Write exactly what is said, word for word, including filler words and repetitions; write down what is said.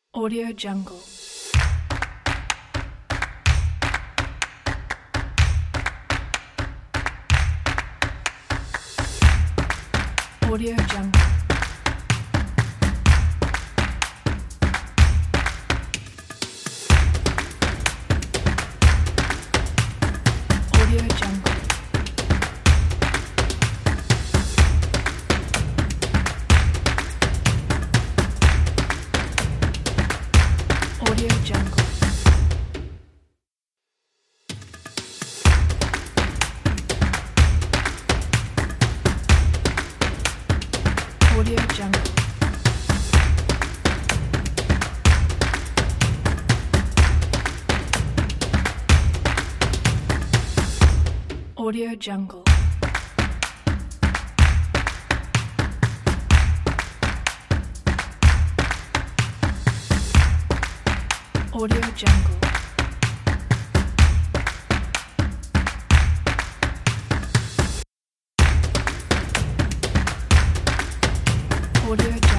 Audio Jungle. Audio Jungle. Audio Jungle. Audio Jungle. Audio Jungle. Audio Jungle. Audio Jungle. Audio